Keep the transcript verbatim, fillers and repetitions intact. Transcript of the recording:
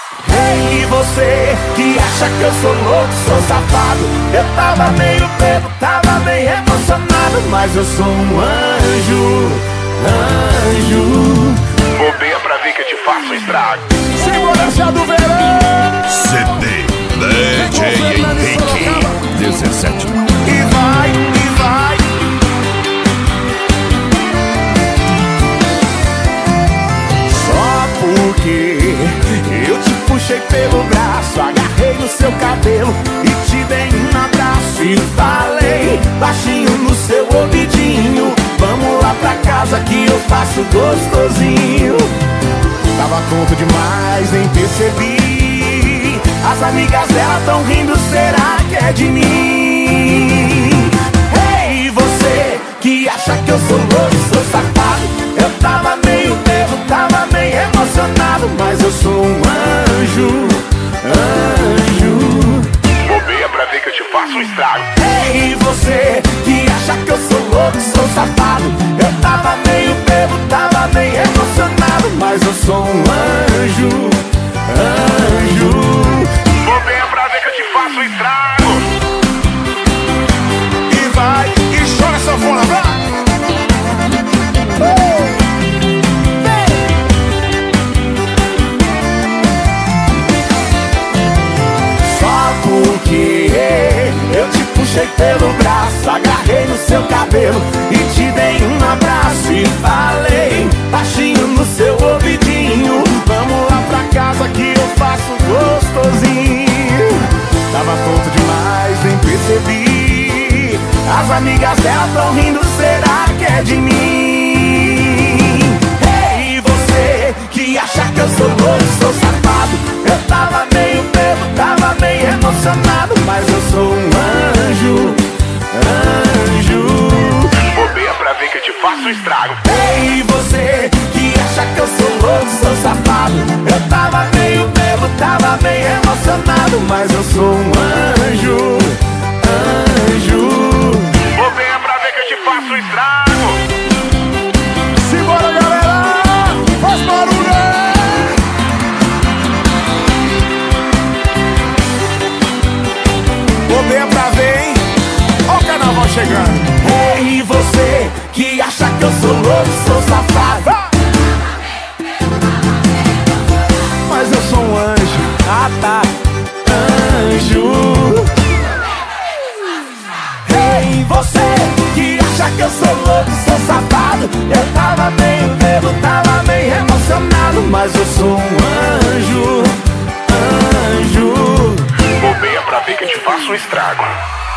Ei, você que acha que eu sou louco, sou safado. Eu tava meio bêbado, tava meio emocionado, mas eu sou um anjo, anjo. Bobeia pra ver que eu te faço estrago. Segurança do verão. C D D J Henrique dezessete. E vai, e vai. Só porque eu te puxei pelo braço, agarrei no seu cabelo e te dei um abraço e falei baixinho no seu ouvidinho: vamos lá pra casa que eu faço gostosinho. Tava tonto demais, nem percebi. As amigas dela tão rindo, será que é de mim? Ei, você que acha que eu sou louco, sou safado. Eu tava meio bêbado, tava meio emocionado, mas eu sou um anjo, anjo. Bobeia pra ver que eu te faço um estrago. Ei, você que acha que eu sou louco, sou safado. Eu tava meio bêbado, tava meio emocionado, mas eu sou um anjo, anjo. Bobeia pra ver que eu te faço um estrago. E vai, e chora sanfona, vai! Só porque eu te puxei pelo braço, agarrei no seu cabelo e te dei um abraço e falei baixinho no seu ouvidinho: vamos lá pra casa que eu faço gostosinho. Tava tonto demais, nem percebi. As amigas dela tão rindo, será que é de mim? Ei, você que acha que eu sou louco, sou safado. Eu tava meio bêbado, tava meio emocionado, mas eu sou um anjo, anjo. Bobeia pra ver que eu te faço um estrago. Ei, você que acha que eu sou louco, sou safado. Eu tava meio bêbado, tava meio emocionado, mas eu sou um anjo, anjo. Bobeia pra ver que eu te faço um estrago. Simbora, galera! Faz barulho! Bobeia pra ver, hein? Ó o carnaval chegando. Ei, você que acha que eu sou louco, sou safado. Mas eu sou um anjo. Ah, tá. Anjo. Ei, você que acha que eu sou louco, sou safado. Eu tava meio bêbado, tava meio emocionado, mas eu sou um anjo, anjo. Bobeia pra ver que eu te faço um estrago.